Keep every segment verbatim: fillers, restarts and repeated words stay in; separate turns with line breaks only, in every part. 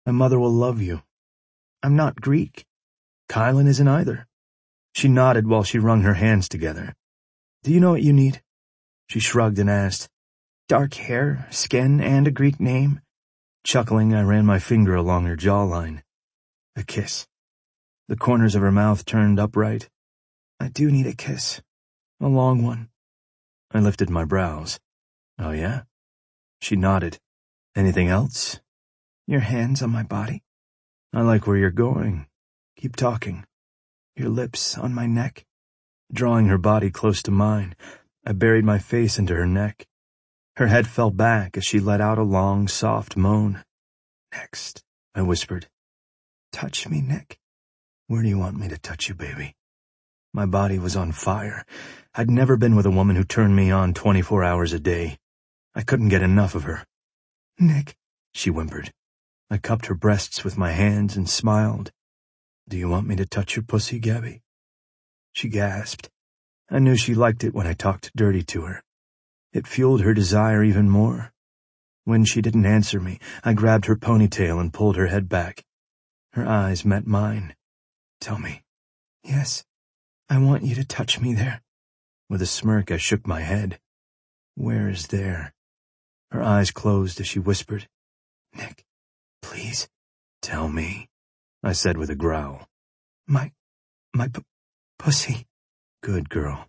My mother will love you. I'm not Greek. Kylan isn't either." She nodded while she wrung her hands together. "Do you know what you need?" She shrugged and asked, "Dark hair, skin, and a Greek name?" Chuckling, I ran my finger along her jawline. A kiss. The corners of her mouth turned upright. "I do need a kiss. A long one." I lifted my brows. "Oh, yeah?" She nodded. "Anything else?" "Your hands on my body." "I like where you're going. Keep talking." "Your lips on my neck." Drawing her body close to mine, I buried my face into her neck. Her head fell back as she let out a long, soft moan. "Next," I whispered. "Touch me, Nick." "Where do you want me to touch you, baby?" My body was on fire. I'd never been with a woman who turned me on twenty-four hours a day. I couldn't get enough of her. "Nick," she whimpered. I cupped her breasts with my hands and smiled. "Do you want me to touch your pussy, Gabby?" She gasped. I knew she liked it when I talked dirty to her. It fueled her desire even more. When she didn't answer me, I grabbed her ponytail and pulled her head back. Her eyes met mine. "Tell me." "Yes, I want you to touch me there." With a smirk, I shook my head. "Where is there?" Her eyes closed as she whispered, "Nick, please." "Tell me," I said with a growl. My, my p- pussy." "Good girl."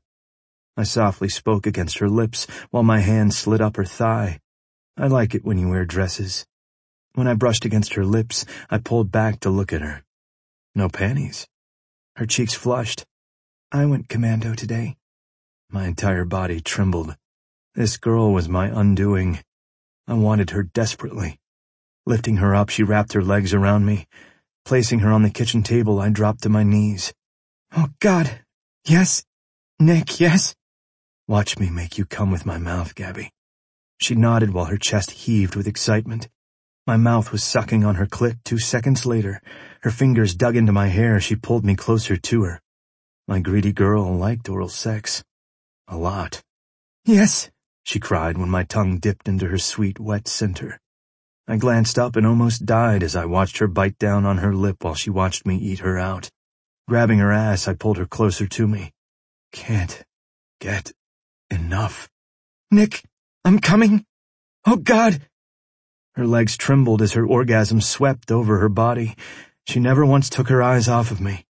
I softly spoke against her lips while my hand slid up her thigh. I like it when you wear dresses. When I brushed against her lips, I pulled back to look at her. No panties. Her cheeks flushed. "I went commando today." My entire body trembled. This girl was my undoing. I wanted her desperately. Lifting her up, she wrapped her legs around me. Placing her on the kitchen table, I dropped to my knees. "Oh, God. Yes. Nick, yes." "Watch me make you come with my mouth, Gabby." She nodded while her chest heaved with excitement. My mouth was sucking on her clit two seconds later. Her fingers dug into my hair as she pulled me closer to her. My greedy girl liked oral sex. A lot. "Yes," she cried when my tongue dipped into her sweet, wet center. I glanced up and almost died as I watched her bite down on her lip while she watched me eat her out. Grabbing her ass, I pulled her closer to me. "Can't get enough." "Nick, I'm coming. Oh, God." Her legs trembled as her orgasm swept over her body. She never once took her eyes off of me.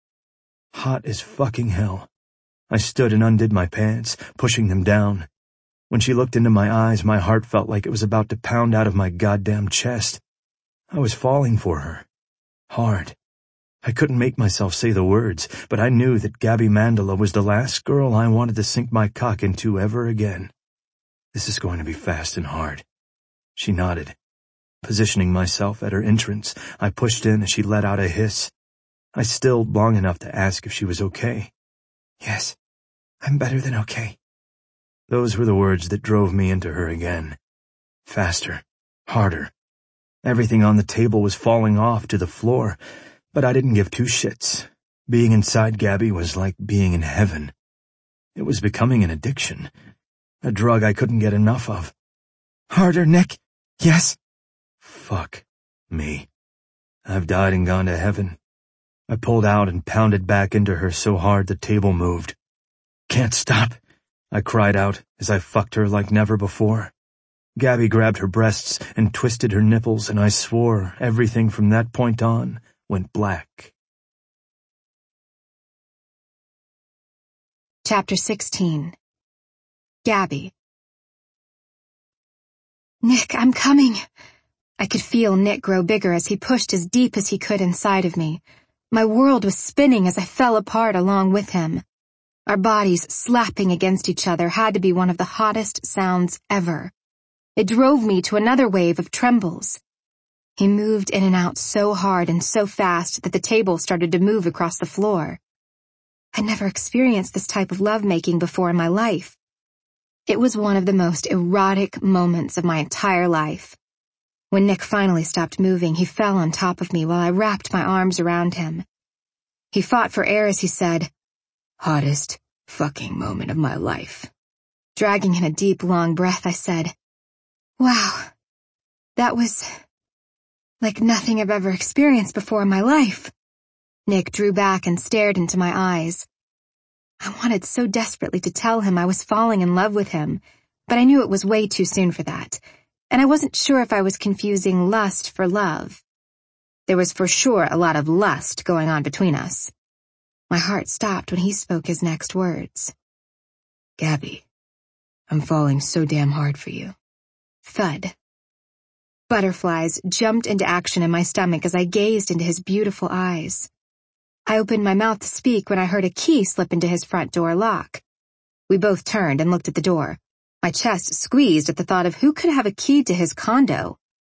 Hot as fucking hell. I stood and undid my pants, pushing them down. When she looked into my eyes, my heart felt like it was about to pound out of my goddamn chest. I was falling for her. Hard. I couldn't make myself say the words, but I knew that Gabby Mandela was the last girl I wanted to sink my cock into ever again. "This is going to be fast and hard." She nodded. Positioning myself at her entrance, I pushed in as she let out a hiss. I stilled long enough to ask if she was okay. "Yes, I'm better than okay." Those were the words that drove me into her again. Faster. Harder. Everything on the table was falling off to the floor, but I didn't give two shits. Being inside Gabby was like being in heaven. It was becoming an addiction. A drug I couldn't get enough of. "Harder, Nick. Yes." Fuck me. I've died and gone to heaven. I pulled out and pounded back into her so hard the table moved. "Can't stop," I cried out as I fucked her like never before. Gabby grabbed her breasts and twisted her nipples, and I swore everything from that point on went black.
Chapter sixteen. Gabby. "Nick, I'm coming." I could feel Nick grow bigger as he pushed as deep as he could inside of me. My world was spinning as I fell apart along with him. Our bodies slapping against each other had to be one of the hottest sounds ever. It drove me to another wave of trembles. He moved in and out so hard and so fast that the table started to move across the floor. I'd never experienced this type of lovemaking before in my life. It was one of the most erotic moments of my entire life. When Nick finally stopped moving, he fell on top of me while I wrapped my arms around him. He fought for air as he said, "Hottest fucking moment of my life." Dragging in a deep, long breath, I said, "Wow, that was, Like nothing I've ever experienced before in my life. Nick drew back and stared into my eyes. I wanted so desperately to tell him I was falling in love with him, but I knew it was way too soon for that, and I wasn't sure if I was confusing lust for love. There was for sure a lot of lust going on between us. My heart stopped when he spoke his next words.
Gabby, I'm falling so damn hard for you.
Thud. Butterflies jumped into action in my stomach as I gazed into his beautiful eyes. I opened my mouth to speak when I heard a key slip into his front door lock. We both turned and looked at the door. My chest squeezed at the thought of who could have a key to his condo.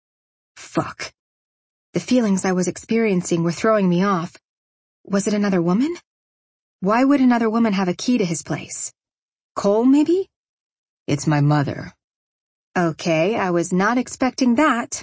Fuck.
The feelings I was experiencing were throwing me off. Was it another woman? Why would another woman have a key to his place? Cole, maybe?
It's my mother.
Okay, I was not expecting that.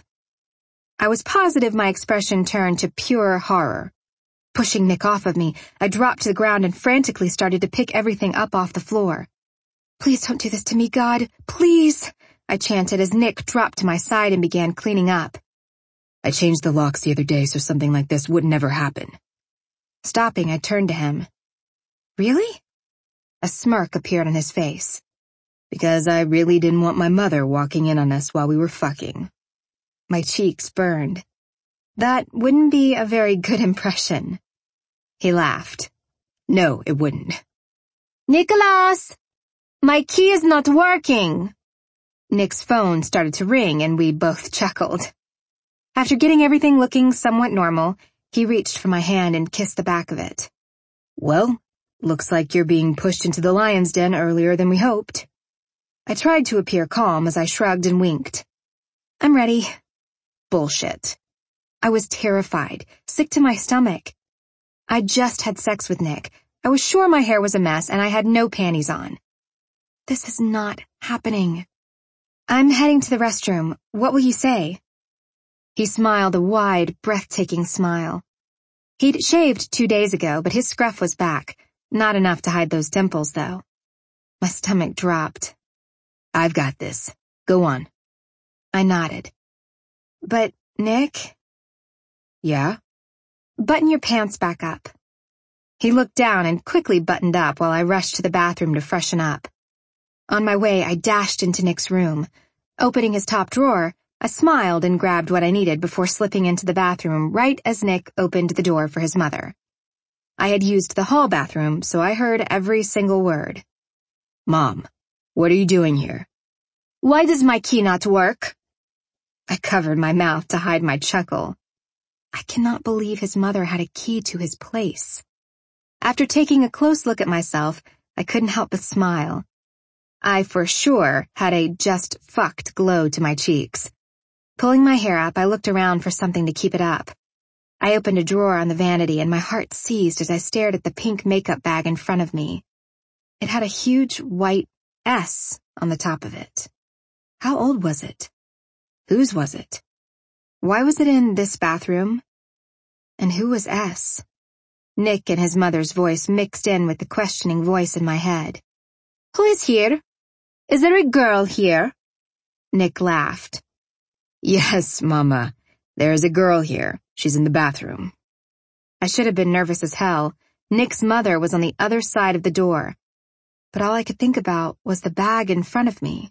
I was positive my expression turned to pure horror. Pushing Nick off of me, I dropped to the ground and frantically started to pick everything up off the floor. Please don't do this to me, God. Please, I chanted as Nick dropped to my side and began cleaning up.
I changed the locks the other day so something like this would never happen.
Stopping, I turned to him. Really? A smirk appeared on his face.
Because I really didn't want my mother walking in on us while we were fucking.
My cheeks burned. That wouldn't be a very good impression. He laughed.
No, it wouldn't.
Nicholas! My key is not working! Nick's phone started to ring and we both chuckled. After getting everything looking somewhat normal, he reached for my hand and kissed the back of it.
Well, looks like you're being pushed into the lion's den earlier than we hoped.
I tried to appear calm as I shrugged and winked. I'm ready. Bullshit. I was terrified, sick to my stomach. I just had sex with Nick. I was sure my hair was a mess and I had no panties on. This is not happening. I'm heading to the restroom. What will you say? He smiled a wide, breathtaking smile. He'd shaved two days ago, but his scruff was back. Not enough to hide those dimples, though. My stomach dropped.
I've got this. Go on.
I nodded. But, Nick?
Yeah?
Button your pants back up. He looked down and quickly buttoned up while I rushed to the bathroom to freshen up. On my way, I dashed into Nick's room. Opening his top drawer, I smiled and grabbed what I needed before slipping into the bathroom right as Nick opened the door for his mother. I had used the hall bathroom, so I heard every single word.
Mom, what are you doing here?
Why does my key not work? I covered my mouth to hide my chuckle. I cannot believe his mother had a key to his place. After taking a close look at myself, I couldn't help but smile. I for sure had a just fucked glow to my cheeks. Pulling my hair up, I looked around for something to keep it up. I opened a drawer on the vanity and my heart seized as I stared at the pink makeup bag in front of me. It had a huge white S on the top of it. How old was it? Whose was it? Why was it in this bathroom? And who was S? Nick and his mother's voice mixed in with the questioning voice in my head. Who is here? Is there a girl here? Nick laughed.
Yes, Mama. There's a girl here. She's in the bathroom.
I should have been nervous as hell. Nick's mother was on the other side of the door. But all I could think about was the bag in front of me.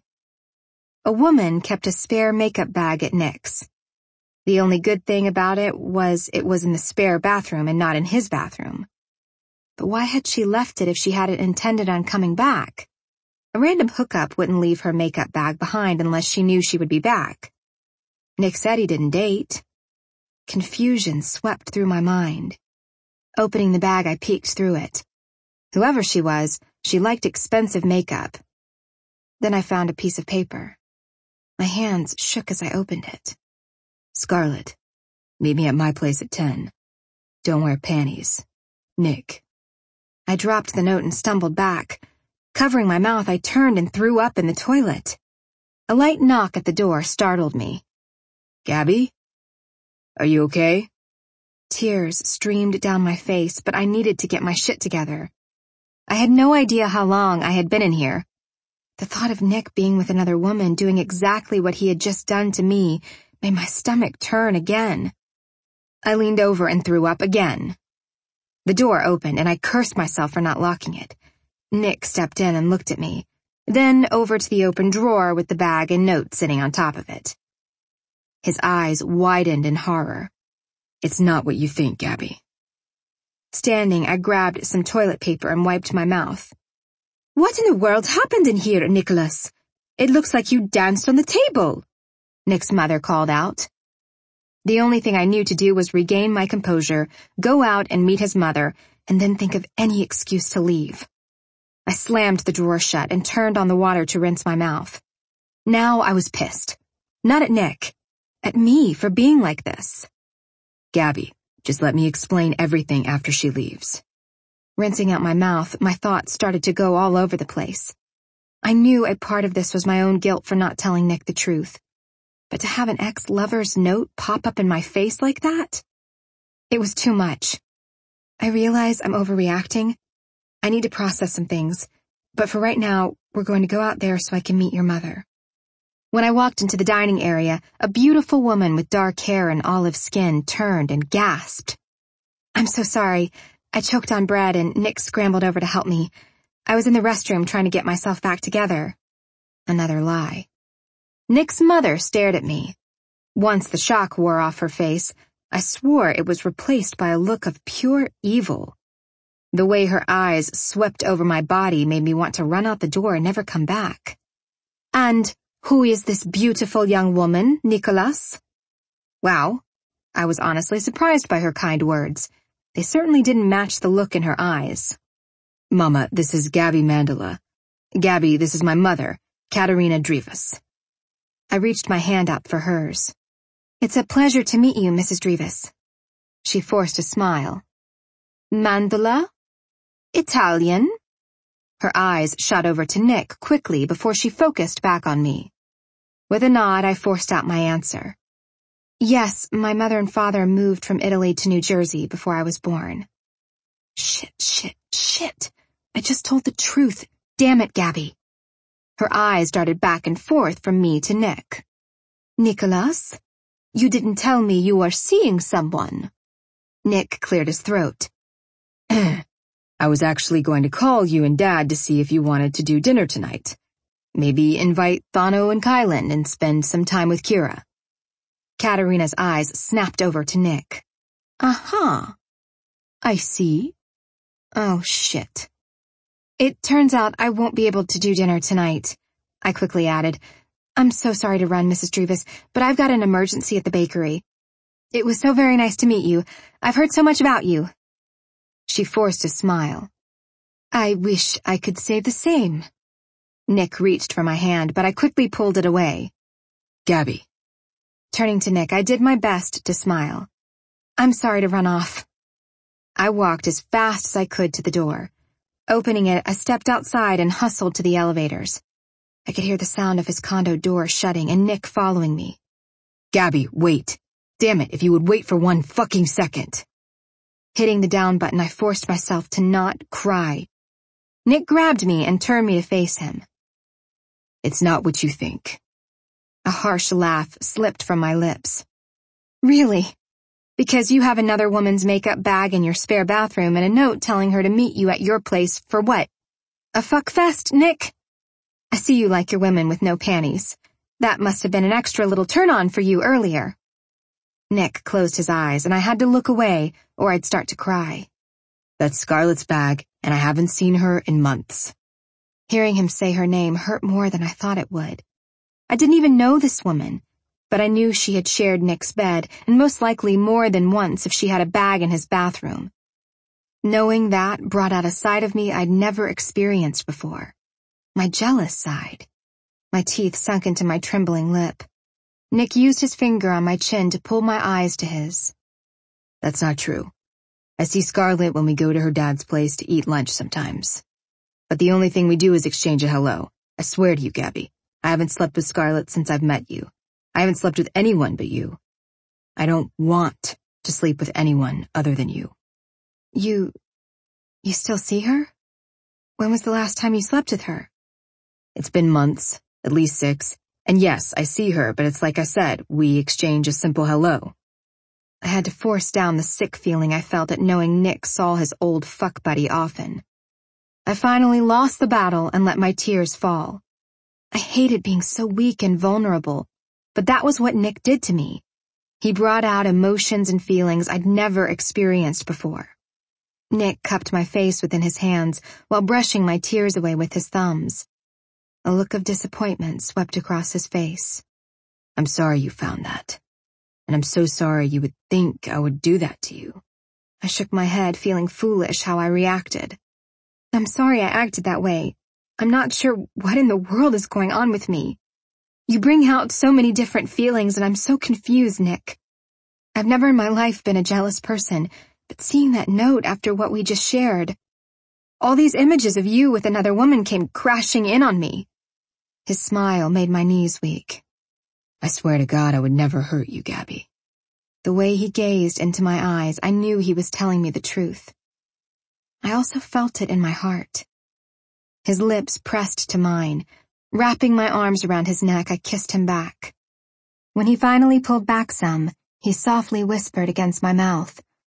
A woman kept a spare makeup bag at Nick's. The only good thing about it was it was in the spare bathroom and not in his bathroom. But why had she left it if she hadn't intended on coming back? A random hookup wouldn't leave her makeup bag behind unless she knew she would be back. Nick said he didn't date. Confusion swept through my mind. Opening the bag, I peeked through it. Whoever she was, she liked expensive makeup. Then I found a piece of paper. My hands shook as I opened it.
Scarlett, meet me at my place at ten. Don't wear panties. Nick.
I dropped the note and stumbled back. Covering my mouth, I turned and threw up in the toilet. A light knock at the door startled me.
Gabby? Are you okay?
Tears streamed down my face, but I needed to get my shit together. I had no idea how long I had been in here. The thought of Nick being with another woman doing exactly what he had just done to me made my stomach turn again. I leaned over and threw up again. The door opened and I cursed myself for not locking it. Nick stepped in and looked at me, then over to the open drawer with the bag and note sitting on top of it. His eyes widened in horror.
It's not what you think, Gabby.
Standing, I grabbed some toilet paper and wiped my mouth. What in the world happened in here, Nicholas? It looks like you danced on the table, Nick's mother called out. The only thing I knew to do was regain my composure, go out and meet his mother, and then think of any excuse to leave. I slammed the drawer shut and turned on the water to rinse my mouth. Now I was pissed. Not at Nick. At me for being like this.
Gabby, just let me explain everything after she leaves.
Rinsing out my mouth, my thoughts started to go all over the place. I knew a part of this was my own guilt for not telling Nick the truth. But to have an ex-lover's note pop up in my face like that? It was too much. I realize I'm overreacting. I need to process some things, but for right now, we're going to go out there so I can meet your mother. When I walked into the dining area, a beautiful woman with dark hair and olive skin turned and gasped. I'm so sorry. I choked on bread and Nick scrambled over to help me. I was in the restroom trying to get myself back together. Another lie. Nick's mother stared at me. Once the shock wore off her face, I swore it was replaced by a look of pure evil. The way her eyes swept over my body made me want to run out the door and never come back. And who is this beautiful young woman, Nicholas? Wow, I was honestly surprised by her kind words. They certainly didn't match the look in her eyes.
Mama, this is Gabby Mandela. Gabby, this is my mother, Katerina Drivas.
I reached my hand out for hers. It's a pleasure to meet you, Missus Drivas. She forced a smile. Mandela? Italian? Her eyes shot over to Nick quickly before she focused back on me. With a nod, I forced out my answer. Yes, my mother and father moved from Italy to New Jersey before I was born. Shit, shit, shit. I just told the truth. Damn it, Gabby. Her eyes darted back and forth from me to Nick. Nicholas? You didn't tell me you are seeing someone. Nick cleared his throat.
I was actually going to call you and Dad to see if you wanted to do dinner tonight. Maybe invite Thano and Kylan and spend some time with Kira.
Katerina's eyes snapped over to Nick. Uh-huh. I see. Oh, shit. It turns out I won't be able to do dinner tonight, I quickly added. I'm so sorry to run, Missus Drivas, but I've got an emergency at the bakery. It was so very nice to meet you. I've heard so much about you. She forced a smile. I wish I could say the same. Nick reached for my hand, but I quickly pulled it away.
Gabby.
Turning to Nick, I did my best to smile. I'm sorry to run off. I walked as fast as I could to the door. Opening it, I stepped outside and hustled to the elevators. I could hear the sound of his condo door shutting and Nick following me.
Gabby, wait. Damn it, if you would wait for one fucking second.
Hitting the down button, I forced myself to not cry. Nick grabbed me and turned me to face him.
It's not what you think.
A harsh laugh slipped from my lips. Really? Because you have another woman's makeup bag in your spare bathroom and a note telling her to meet you at your place for what? A fuck fest, Nick? I see you like your women with no panties. That must have been an extra little turn-on for you earlier. Nick closed his eyes and I had to look away or I'd start to cry.
That's Scarlett's bag and I haven't seen her in months.
Hearing him say her name hurt more than I thought it would. I didn't even know this woman, but I knew she had shared Nick's bed and most likely more than once if she had a bag in his bathroom. Knowing that brought out a side of me I'd never experienced before. My jealous side. My teeth sunk into my trembling lip. Nick used his finger on my chin to pull my eyes to his.
That's not true. I see Scarlett when we go to her dad's place to eat lunch sometimes. But the only thing we do is exchange a hello. I swear to you, Gabby, I haven't slept with Scarlett since I've met you. I haven't slept with anyone but you. I don't want to sleep with anyone other than you.
You... you still see her? When was the last time you slept with her?
It's been months, at least six. And yes, I see her, but it's like I said, we exchange a simple hello.
I had to force down the sick feeling I felt at knowing Nick saw his old fuck buddy often. I finally lost the battle and let my tears fall. I hated being so weak and vulnerable, but that was what Nick did to me. He brought out emotions and feelings I'd never experienced before. Nick cupped my face within his hands while brushing my tears away with his thumbs. A look of disappointment swept across his face.
I'm sorry you found that. And I'm so sorry you would think I would do that to you.
I shook my head, feeling foolish how I reacted. I'm sorry I acted that way. I'm not sure what in the world is going on with me. You bring out so many different feelings and I'm so confused, Nick. I've never in my life been a jealous person, but seeing that note after what we just shared, all these images of you with another woman came crashing in on me. His smile made my knees weak.
I swear to God I would never hurt you, Gabby.
The way he gazed into my eyes, I knew he was telling me the truth. I also felt it in my heart. His lips pressed to mine. Wrapping my arms around his neck, I kissed him back. When he finally pulled back some, he softly whispered against my mouth.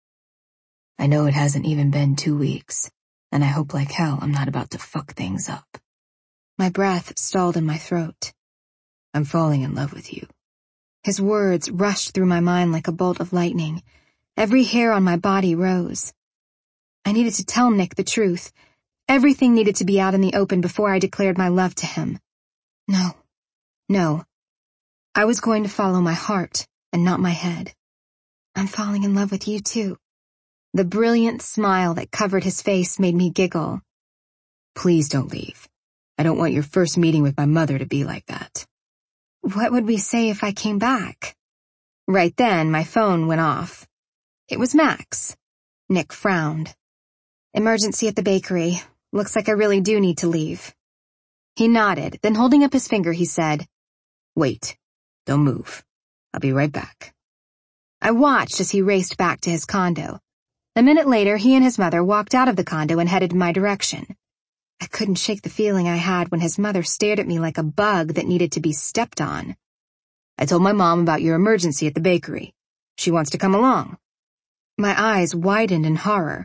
I know it hasn't even been two weeks, and I hope like hell I'm not about to fuck things up.
My breath stalled in my throat.
I'm falling in love with you.
His words rushed through my mind like a bolt of lightning. Every hair on my body rose. I needed to tell Nick the truth. Everything needed to be out in the open before I declared my love to him. No. No. I was going to follow my heart and not my head. I'm falling in love with you too. The brilliant smile that covered his face made me giggle.
Please don't leave. I don't want your first meeting with my mother to be like that.
What would we say if I came back? Right then, my phone went off. It was Max. Nick frowned. Emergency at the bakery. Looks like I really do need to leave. He nodded, then holding up his finger, he said,
Wait. Don't move. I'll be right back.
I watched as he raced back to his condo. A minute later, he and his mother walked out of the condo and headed in my direction. I couldn't shake the feeling I had when his mother stared at me like a bug that needed to be stepped on.
I told my mom about your emergency at the bakery. She wants to come along.
My eyes widened in horror.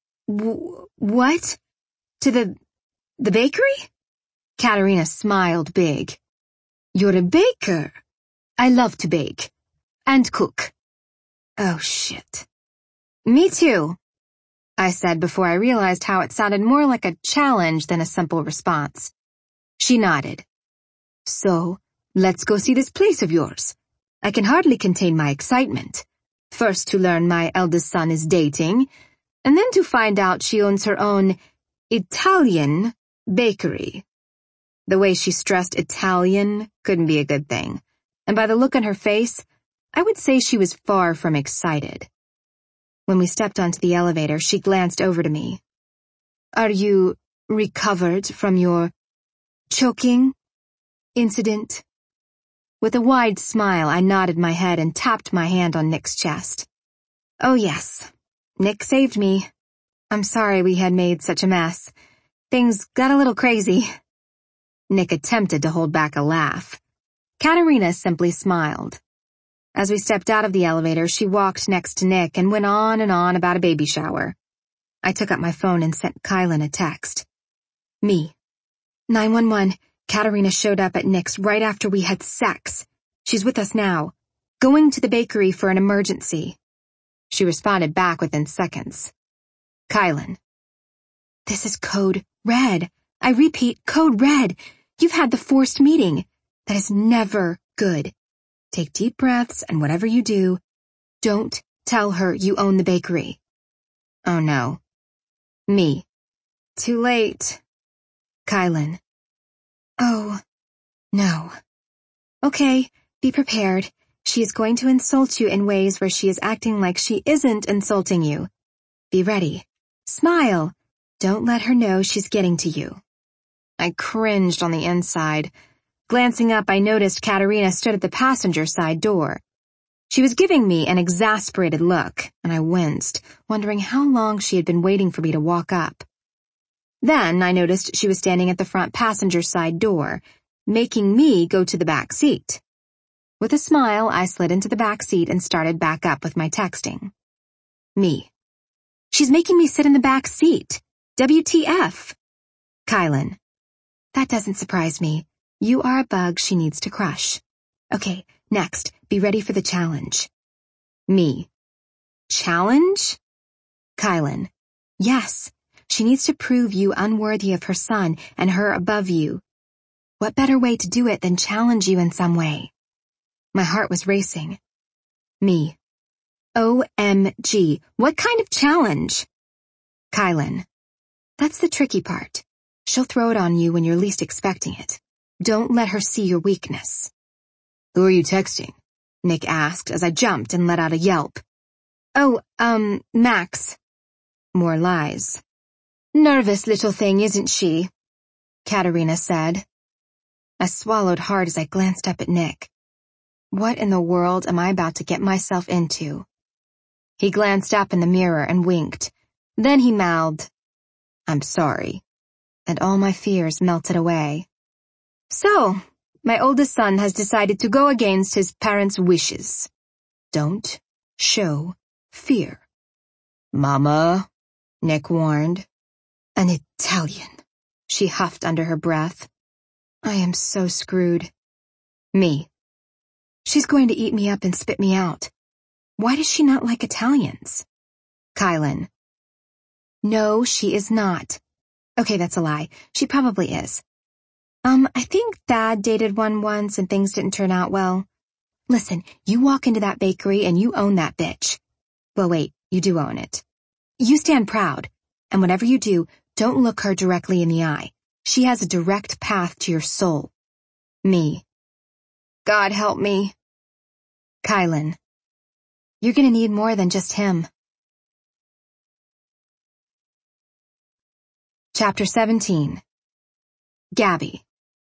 W- what? To the... the bakery? Katerina smiled big. You're a baker. I love to bake. And cook. Oh, shit. Me too, I said before I realized how it sounded more like a challenge than a simple response. She nodded. So, let's go see this place of yours. I can hardly contain my excitement. First to learn my eldest son is dating, and then to find out she owns her own Italian bakery. The way she stressed Italian couldn't be a good thing, and by the look on her face, I would say she was far from excited. When we stepped onto the elevator, she glanced over to me. Are you recovered from your choking incident? With a wide smile, I nodded my head and tapped my hand on Nick's chest. Oh yes, Nick saved me. I'm sorry we had made such a mess. Things got a little crazy. Nick attempted to hold back a laugh. Katerina simply smiled. As we stepped out of the elevator, she walked next to Nick and went on and on about a baby shower. I took up my phone and sent Kylan a text. Me. nine one one, Katerina showed up at Nick's right after we had sex. She's with us now. Going to the bakery for an emergency. She responded back within seconds. Kylan. This is code red. I repeat, code red. You've had the forced meeting. That is never good. Take deep breaths, and whatever you do, don't tell her you own the bakery. Oh no. Me. Too late. Kylan. Oh, no. Okay, be prepared. She is going to insult you in ways where she is acting like she isn't insulting you. Be ready. Smile. Don't let her know she's getting to you. I cringed on the inside. Glancing up, I noticed Katerina stood at the passenger side door. She was giving me an exasperated look, and I winced, wondering how long she had been waiting for me to walk up. Then I noticed she was standing at the front passenger side door, making me go to the back seat. With a smile, I slid into the back seat and started back up with my texting. Me. She's making me sit in the back seat. W T F? Kylan. That doesn't surprise me. You are a bug she needs to crush. Okay, next, be ready for the challenge. Me. Challenge? Kylan. Yes, she needs to prove you unworthy of her son and her above you. What better way to do it than challenge you in some way? My heart was racing. Me. O M G, what kind of challenge? Kylan. That's the tricky part. She'll throw it on you when you're least expecting it. Don't let her see your weakness. Who are you texting? Nick asked as I jumped and let out a yelp. Oh, um, Max. More lies. Nervous little thing, isn't she? Katerina said. I swallowed hard as I glanced up at Nick. What in the world am I about to get myself into? He glanced up in the mirror and winked. Then he mouthed, I'm sorry. And all my fears melted away. So, my oldest son has decided to go against his parents' wishes. Don't show fear. Mama, Nick warned. An Italian, she huffed under her breath. I am so screwed. Me. She's going to eat me up and spit me out. Why does she not like Italians? Kylan. No, she is not. Okay, that's a lie. She probably is. Um, I think Dad dated one once and things didn't turn out well. Listen, you walk into that bakery and you own that bitch. Well, wait, you do own it. You stand proud, and whatever you do, don't look her directly in the eye. She has a direct path to your soul. Me. God help me. Kylan. You're gonna need more than just him. Chapter seventeen. Gabby.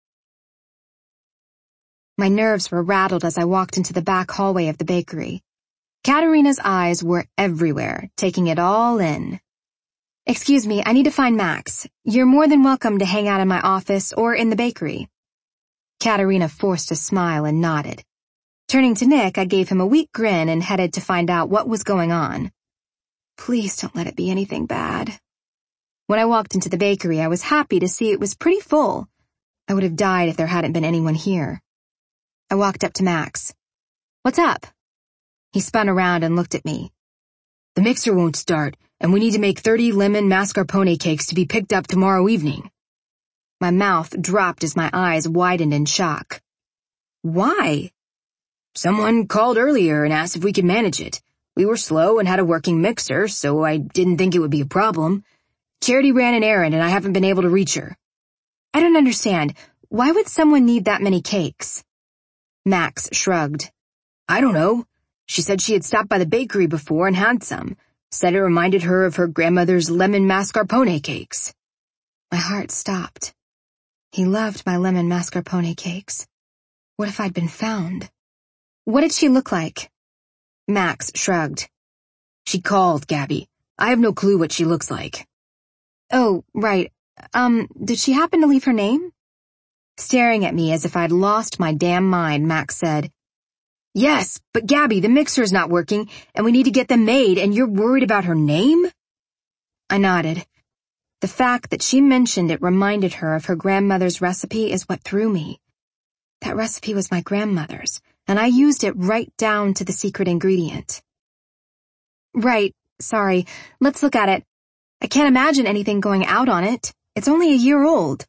My nerves were rattled as I walked into the back hallway of the bakery. Katerina's eyes were everywhere, taking it all in. Excuse me, I need to find Max. You're more than welcome to hang out in my office or in the bakery. Katerina forced a smile and nodded. Turning to Nick, I gave him a weak grin and headed to find out what was going on. Please don't let it be anything bad. When I walked into the bakery, I was happy to see it was pretty full. I would have died if there hadn't been anyone here. I walked up to Max. What's up? He spun around and looked at me. The mixer won't start, and we need to make thirty lemon mascarpone cakes to be picked up tomorrow evening. My mouth dropped as my eyes widened in shock. Why? Someone called earlier and asked if we could manage it. We were slow and had a working mixer, so I didn't think it would be a problem. Charity ran an errand and I haven't been able to reach her. I don't understand. Why would someone need that many cakes? Max shrugged. I don't know. She said she had stopped by the bakery before and had some. Said it reminded her of her grandmother's lemon mascarpone cakes. My heart stopped. He loved my lemon mascarpone cakes. What if I'd been found? What did she look like? Max shrugged. She called, Gabby. I have no clue what she looks like. Oh, right. Um, did she happen to leave her name? Staring at me as if I'd lost my damn mind, Max said, Yes, but Gabby, the mixer's not working, and we need to get them made, and you're worried about her name? I nodded. The fact that she mentioned it reminded her of her grandmother's recipe is what threw me. That recipe was my grandmother's, and I used it right down to the secret ingredient. Right, sorry. Let's look at it. I can't imagine anything going out on it. It's only a year old.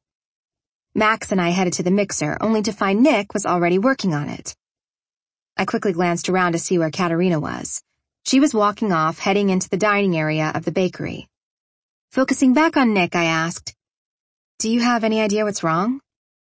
Max and I headed to the mixer, only to find Nick was already working on it. I quickly glanced around to see where Katerina was. She was walking off, heading into the dining area of the bakery. Focusing back on Nick, I asked, Do you have any idea what's wrong?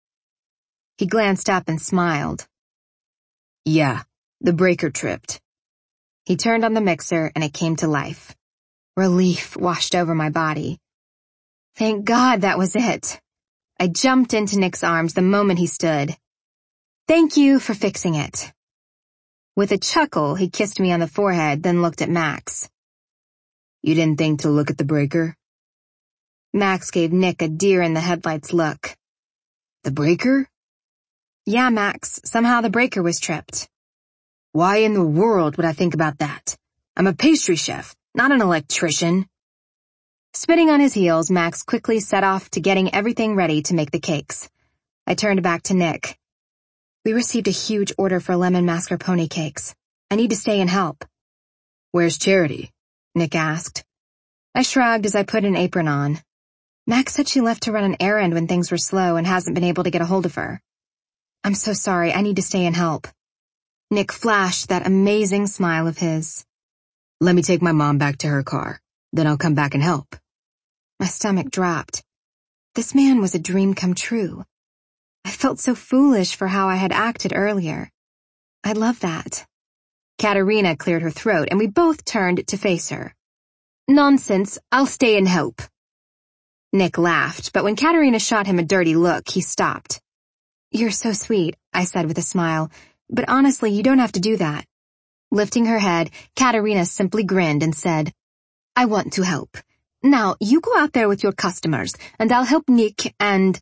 He glanced up and smiled. Yeah, the breaker tripped. He turned on the mixer and it came to life. Relief washed over my body. Thank God that was it. I jumped into Nick's arms the moment he stood. Thank you for fixing it. With a chuckle, he kissed me on the forehead, then looked at Max. You didn't think to look at the breaker? Max gave Nick a deer-in-the-headlights look. The breaker? Yeah, Max, somehow the breaker was tripped.
Why in the world would I think about that? I'm a pastry chef, not an electrician.
Spinning on his heels, Max quickly set off to getting everything ready to make the cakes. I turned back to Nick. We received a huge order for lemon mascarpone cakes. I need to stay and help.
Where's Charity?
Nick asked. I shrugged as I put an apron on. Max said she left to run an errand when things were slow and hasn't been able to get a hold of her. I'm so sorry, I need to stay and help. Nick flashed that amazing smile of his.
Let me take my mom back to her car. Then I'll come back and help.
My stomach dropped. This man was a dream come true. I felt so foolish for how I had acted earlier. I love that. Katerina cleared her throat and we both turned to face her. Nonsense, I'll stay and help. Nick laughed, but when Katerina shot him a dirty look, he stopped. You're so sweet, I said with a smile, but honestly, you don't have to do that. Lifting her head, Katerina simply grinned and said, I want to help. Now, you go out there with your customers, and I'll help Nick and...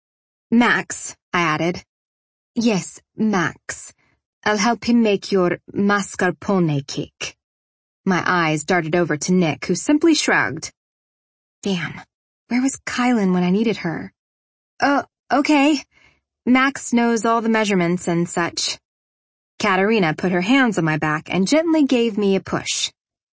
Max, I added. Yes, Max. I'll help him make your mascarpone cake. My eyes darted over to Nick, who simply shrugged. Damn, where was Kylan when I needed her? Oh, okay. Max knows all the measurements and such. Katerina put her hands on my back and gently gave me a push.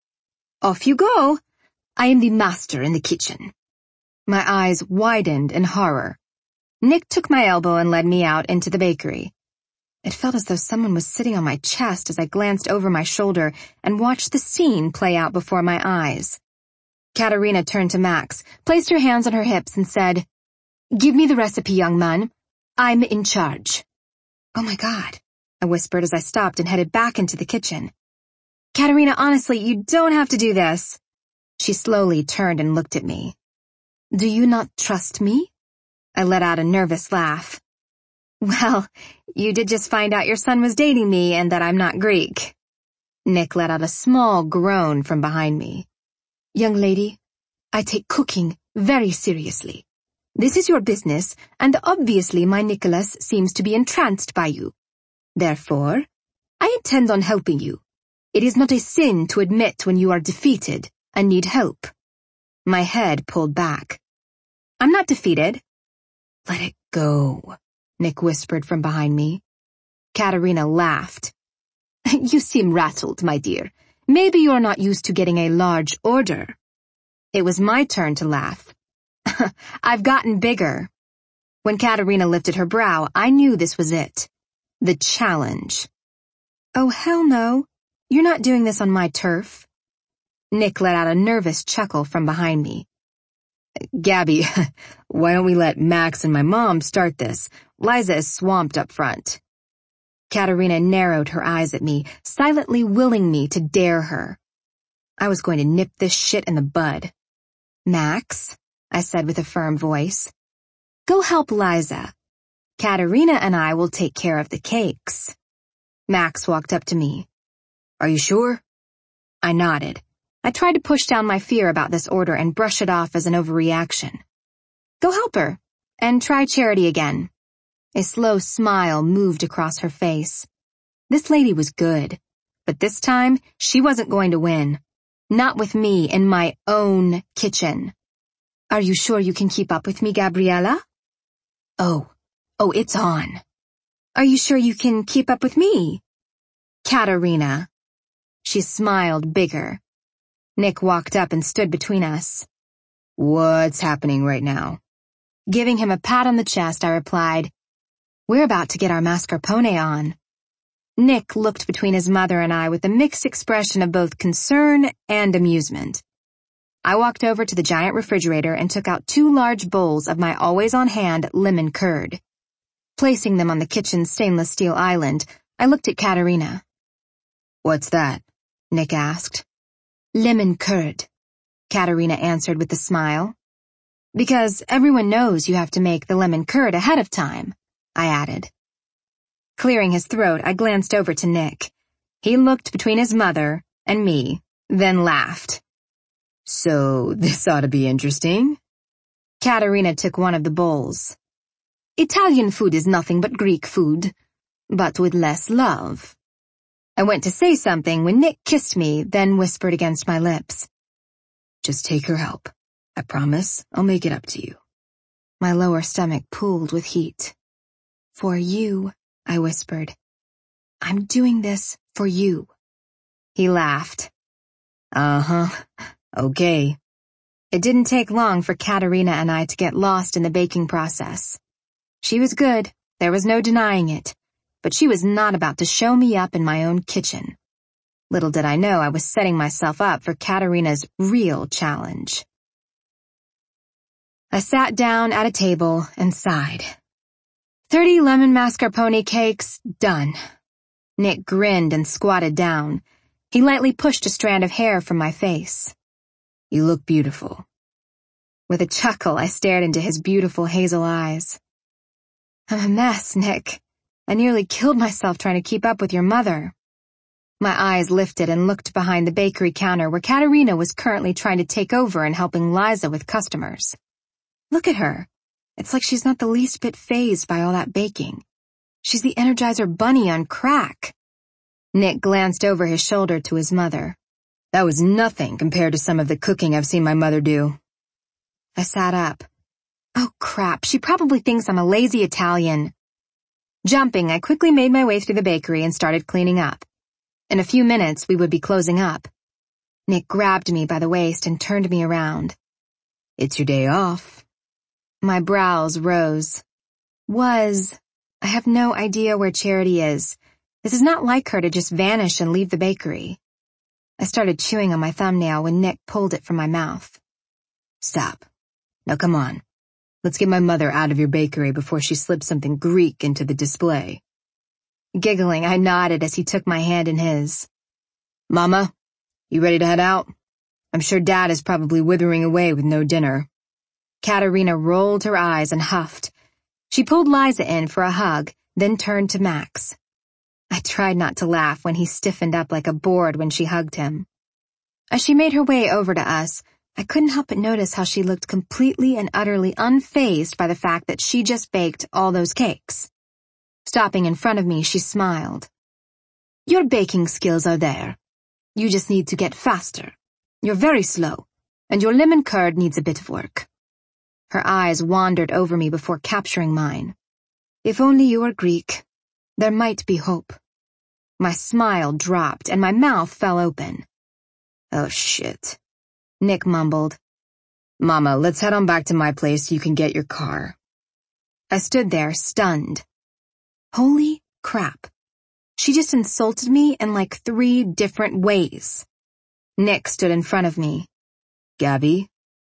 Off you go. I am the master in the kitchen. My eyes widened in horror. Nick took my elbow and led me out into the bakery. It felt as though someone was sitting on my chest as I glanced over my shoulder and watched the scene play out before my eyes. Katerina turned to Max, placed her hands on her hips and said, Give me the recipe, young man. I'm in charge. Oh my God, I whispered as I stopped and headed back into the kitchen. Katerina, honestly, you don't have to do this. She slowly turned and looked at me. Do you not trust me? I let out a nervous laugh. Well, you did just find out your son was dating me and that I'm not Greek. Nick let out a small groan from behind me. Young lady, I take cooking very seriously. This is your business, and obviously my Nicholas seems to be entranced by you. Therefore, I intend on helping you. It is not a sin to admit when you are defeated and need help. My head pulled back. I'm not defeated. Let it go, Nick whispered from behind me. Katerina laughed. You seem rattled, my dear. Maybe you're not used to getting a large order. It was my turn to laugh. I've gotten bigger. When Katerina lifted her brow, I knew this was it. The challenge. Oh, hell no. You're not doing this on my turf. Nick let out a nervous chuckle from behind me. Gabby, why don't we let Max and my mom start this? Liza is swamped up front. Katerina narrowed her eyes at me, silently willing me to dare her. I was going to nip this shit in the bud. Max, I said with a firm voice, go help Liza. Katerina and I will take care of the cakes. Max walked up to me. Are you sure? I nodded. I tried to push down my fear about this order and brush it off as an overreaction. Go help her, and try Charity again. A slow smile moved across her face. This lady was good, but this time she wasn't going to win. Not with me in my own kitchen. Are you sure you can keep up with me, Gabriella? Oh, oh, it's on. Are you sure you can keep up with me? Katerina. She smiled bigger. Nick walked up and stood between us. What's happening right now? Giving him a pat on the chest, I replied, We're about to get our mascarpone on. Nick looked between his mother and I with a mixed expression of both concern and amusement. I walked over to the giant refrigerator and took out two large bowls of my always-on-hand lemon curd. Placing them on the kitchen's stainless steel island, I looked at Katerina. What's that? Nick asked. Lemon curd, Katerina answered with a smile. Because everyone knows you have to make the lemon curd ahead of time, I added. Clearing his throat, I glanced over to Nick. He looked between his mother and me, then laughed. So this ought to be interesting. Katerina took one of the bowls. Italian food is nothing but Greek food, but with less love. I went to say something when Nick kissed me, then whispered against my lips.
Just take her help. I promise I'll make it up to you.
My lower stomach pooled with heat. For you, I whispered. I'm doing this for you. He laughed.
Uh-huh. Okay.
It didn't take long for Katerina and I to get lost in the baking process. She was good, there was no denying it, but she was not about to show me up in my own kitchen. Little did I know I was setting myself up for Katerina's real challenge. I sat down at a table and sighed. Thirty lemon mascarpone cakes, done. Nick grinned and squatted down. He lightly pushed a strand of hair from my face.
You look beautiful.
With a chuckle, I stared into his beautiful hazel eyes. I'm a mess, Nick. I nearly killed myself trying to keep up with your mother. My eyes lifted and looked behind the bakery counter where Katerina was currently trying to take over and helping Liza with customers. Look at her. It's like she's not the least bit fazed by all that baking. She's the Energizer Bunny on crack. Nick glanced over his shoulder to his mother.
That was nothing compared to some of the cooking I've seen my mother do.
I sat up. Oh crap, she probably thinks I'm a lazy Italian. Jumping, I quickly made my way through the bakery and started cleaning up. In a few minutes, we would be closing up. Nick grabbed me by the waist and turned me around.
It's your day off.
My brows rose. Was. I have no idea where Charity is. This is not like her to just vanish and leave the bakery. I started chewing on my thumbnail when Nick pulled it from my mouth.
Stop. Now come on. Let's get my mother out of your bakery before she slips something Greek into the display.
Giggling, I nodded as he took my hand in his.
Mama, you ready to head out? I'm sure Dad is probably withering away with no dinner.
Katerina rolled her eyes and huffed. She pulled Liza in for a hug, then turned to Max. I tried not to laugh when he stiffened up like a board when she hugged him. As she made her way over to us, I couldn't help but notice how she looked completely and utterly unfazed by the fact that she just baked all those cakes. Stopping in front of me, she smiled. Your baking skills are there. You just need to get faster. You're very slow, and your lemon curd needs a bit of work. Her eyes wandered over me before capturing mine. If only you were Greek, there might be hope. My smile dropped and my mouth fell open.
Oh shit.
Nick mumbled.
Mama, let's head on back to my place so you can get your car.
I stood there, stunned. Holy crap. She just insulted me in like three different ways. Nick stood in front of me.
Gabby?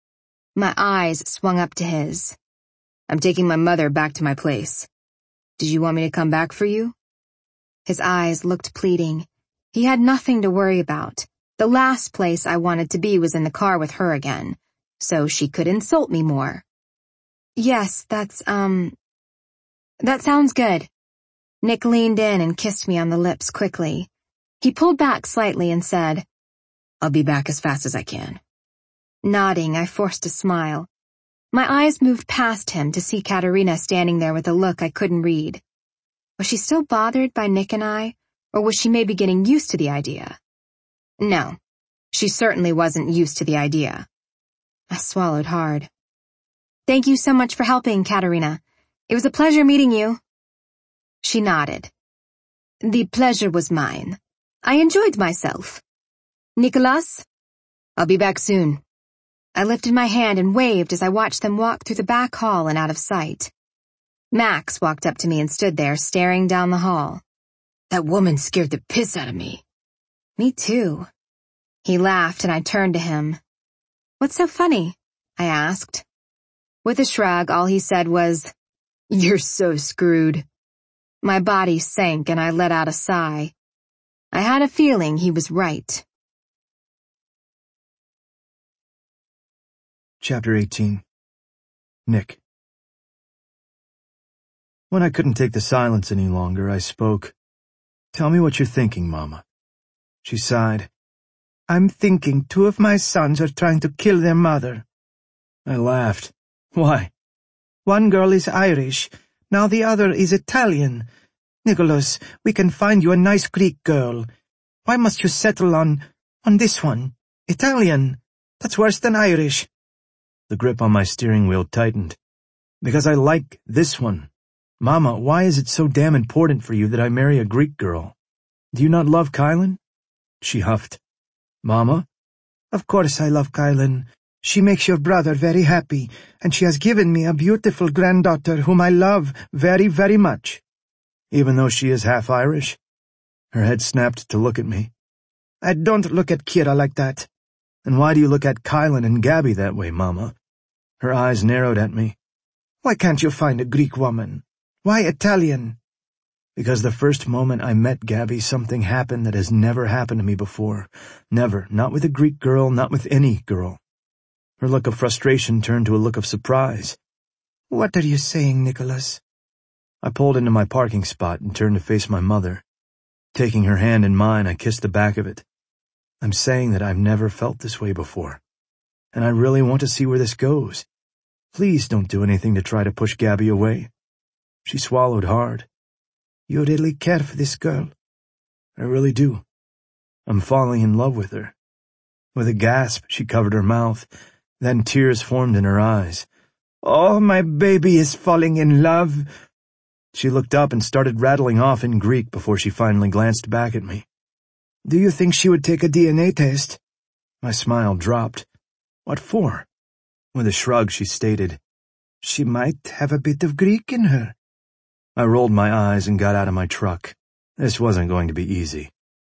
My eyes swung up to his.
I'm taking my mother back to my place. Did you want me to come back for you?
His eyes looked pleading. He had nothing to worry about. The last place I wanted to be was in the car with her again, so she could insult me more. Yes, that's, um... That sounds good. Nick leaned in and kissed me on the lips quickly. He pulled back slightly and said,
I'll be back as fast as I can.
Nodding, I forced a smile. My eyes moved past him to see Katerina standing there with a look I couldn't read. Was she still bothered by Nick and I, or was she maybe getting used to the idea? No, she certainly wasn't used to the idea. I swallowed hard. Thank you so much for helping, Katerina. It was a pleasure meeting you. She nodded. The pleasure was mine. I enjoyed myself. Nicholas?
I'll be back soon.
I lifted my hand and waved as I watched them walk through the back hall and out of sight. Max walked up to me and stood there, staring down the hall.
That woman scared the piss out of me.
Me too. He laughed and I turned to him. What's so funny? I asked. With a shrug, all he said was,
You're so screwed.
My body sank and I let out a sigh. I had a feeling he was right.
Chapter eighteen. Nick. When I couldn't take the silence any longer, I spoke. Tell me what you're thinking, Mama. She sighed. I'm thinking two of my sons are trying to kill their mother. I laughed. Why? One girl is Irish,
Now the other is Italian. Nicholas, we can find you a nice Greek girl. Why must you settle on, on this one? Italian. That's worse than Irish.
The grip on my steering wheel tightened. Because I like this one. Mama, why is it so damn important for you that I marry a Greek girl? Do you not love Kylan? She huffed. Mama?
Of course I love Kylan. She makes your brother very happy, and she has given me a beautiful granddaughter whom I love very, very much.
Even though she is half Irish? Her head snapped to look at me.
I don't look at Kira like that.
And why do you look at Kylan and Gabby that way, Mama? Her eyes narrowed at me.
Why can't you find a Greek woman? Why Italian?
Because the first moment I met Gabby, something happened that has never happened to me before. Never. Not with a Greek girl, not with any girl. Her look of frustration turned to a look of surprise.
What are you saying, Nicholas?
I pulled into my parking spot and turned to face my mother. Taking her hand in mine, I kissed the back of it. I'm saying that I've never felt this way before. And I really want to see where this goes. Please don't do anything to try to push Gabby away. She swallowed hard.
You really care for this girl?
I really do. I'm falling in love with her. With a gasp, she covered her mouth. Then tears formed in her eyes.
Oh, my baby is falling in love.
She looked up and started rattling off in Greek before she finally glanced back at me.
Do you think she would take a D N A test?
My smile dropped. What for? With a shrug, she stated,
She might have a bit of Greek in her.
I rolled my eyes and got out of my truck. This wasn't going to be easy.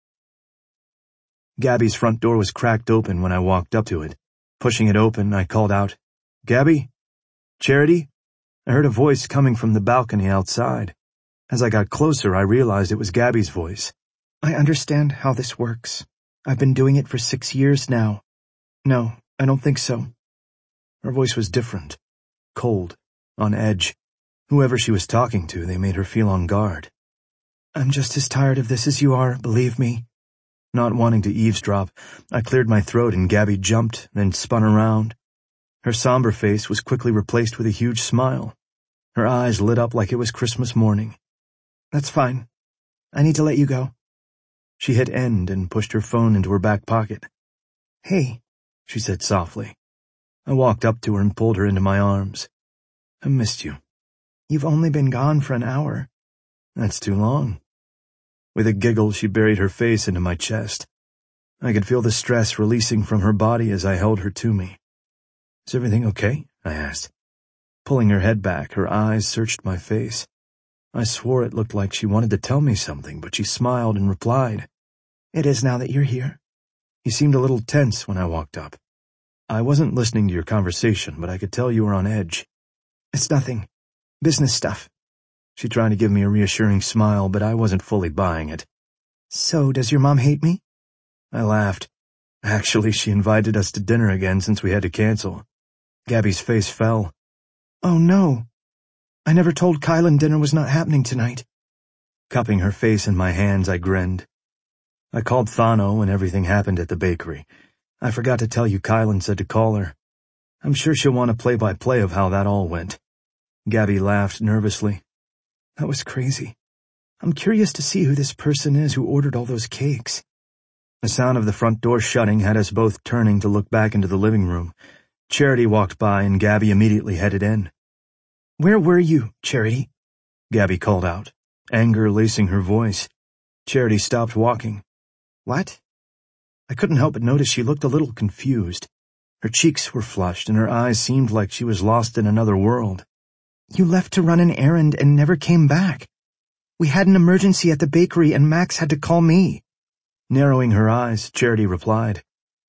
Gabby's front door was cracked open when I walked up to it. Pushing it open, I called out, Gabby? Charity? I heard a voice coming from the balcony outside. As I got closer, I realized it was Gabby's voice.
I understand how this works. I've been doing it for six years now. No, I don't think so.
Her voice was different. Cold. On edge. Whoever she was talking to, they made her feel on guard.
I'm just as tired of this as you are, believe me.
Not wanting to eavesdrop, I cleared my throat and Gabby jumped, then spun around. Her somber face was quickly replaced with a huge smile. Her eyes lit up like it was Christmas morning.
That's fine. I need to let you go.
She hit end and pushed her phone into her back pocket.
Hey,
she said softly. I walked up to her and pulled her into my arms. I missed you.
You've only been gone for an hour.
That's too long. With a giggle, she buried her face into my chest. I could feel the stress releasing from her body as I held her to me. Is everything okay? I asked. Pulling her head back, her eyes searched my face. I swore it looked like she wanted to tell me something, but she smiled and replied,
It is now that you're here.
You seemed a little tense when I walked up. I wasn't listening to your conversation, but I could tell you were on edge.
It's nothing. Business stuff.
She tried to give me a reassuring smile, but I wasn't fully buying it.
So, does your mom hate me?
I laughed. Actually, she invited us to dinner again since we had to cancel. Gabby's face fell.
Oh no. I never told Kylan dinner was not happening tonight.
Cupping her face in my hands, I grinned. I called Thano when everything happened at the bakery. I forgot to tell you Kylan said to call her. I'm sure she'll want a play-by-play of how that all went. Gabby laughed nervously.
That was crazy. I'm curious to see who this person is who ordered all those cakes.
The sound of the front door shutting had us both turning to look back into the living room. Charity walked by and Gabby immediately headed in.
Where were you, Charity?
Gabby called out, anger lacing her voice. Charity stopped walking.
What?
I couldn't help but notice she looked a little confused. Her cheeks were flushed and her eyes seemed like she was lost in another world.
You left to run an errand and never came back. We had an emergency at the bakery and Max had to call me.
Narrowing her eyes, Charity replied,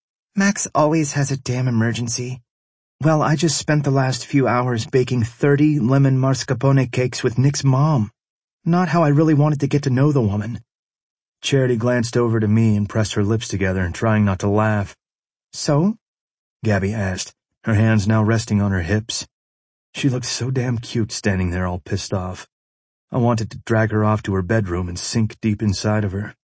Max always has a damn emergency. Well, I just spent the last few hours baking thirty lemon mascarpone cakes with Nick's mom. Not how I really wanted to get to know the woman.
Charity glanced over to me and pressed her lips together, trying not to laugh.
So?
Gabby asked, her hands now resting on her hips. She looked so damn cute standing there all pissed off. I wanted to drag her off to her bedroom and sink deep inside of her.